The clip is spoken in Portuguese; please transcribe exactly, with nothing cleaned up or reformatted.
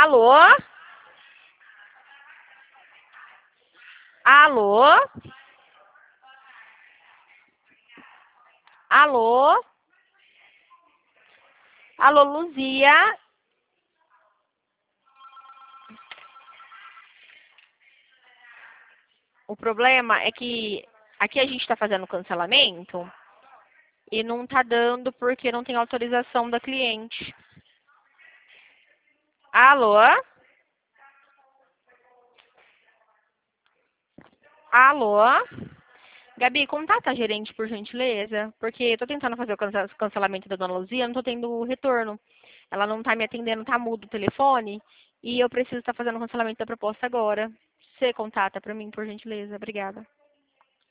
Alô? Alô? Alô? Alô, Luzia? O problema é que aqui a gente está fazendo cancelamento e não está dando porque não tem autorização da cliente. Alô? Alô? Gabi, contata a gerente, por gentileza, porque eu tô tentando fazer o cance- cancelamento da Dona Luzia, não tô tendo retorno. Ela não tá me atendendo, tá mudo o telefone, e eu preciso estar fazendo o cancelamento da proposta agora. Você contata pra mim, por gentileza. Obrigada.